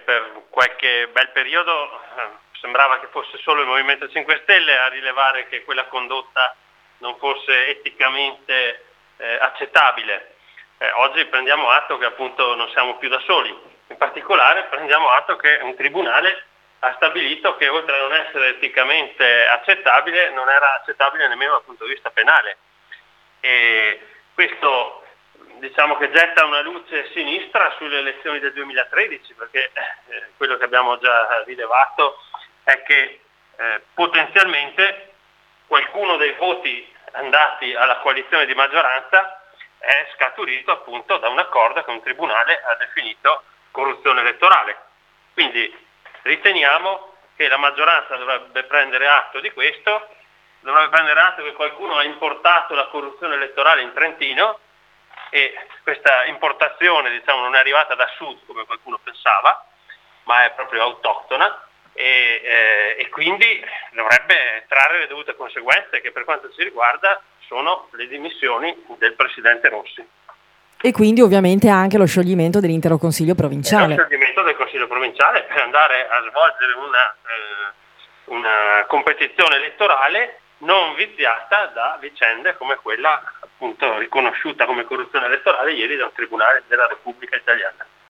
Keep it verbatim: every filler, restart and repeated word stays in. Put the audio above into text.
per qualche bel periodo eh, sembrava che fosse solo il Movimento cinque Stelle a rilevare che quella condotta non fosse eticamente eh, accettabile. Eh, oggi prendiamo atto che appunto non siamo più da soli, in particolare prendiamo atto che un tribunale ha stabilito che oltre a non essere eticamente accettabile, non era accettabile nemmeno dal punto di vista penale. E questo diciamo che getta una luce sinistra sulle elezioni del duemilatredici, perché eh, quello che abbiamo già rilevato è che eh, potenzialmente qualcuno dei voti andati alla coalizione di maggioranza è scaturito appunto da un accordo che un tribunale ha definito corruzione elettorale. Quindi riteniamo che la maggioranza dovrebbe prendere atto di questo, dovrebbe prendere atto che qualcuno ha importato la corruzione elettorale in Trentino e questa importazione diciamo non è arrivata da sud come qualcuno pensava, ma è proprio autoctona e, eh, e quindi dovrebbe trarre le dovute conseguenze, che per quanto ci riguarda sono le dimissioni del presidente Rossi. E quindi ovviamente anche lo scioglimento dell'intero Consiglio provinciale. Lo scioglimento del Consiglio provinciale per andare a svolgere una, eh, una competizione elettorale non viziata da vicende come quella appunto riconosciuta come corruzione elettorale ieri da un tribunale della Repubblica Italiana.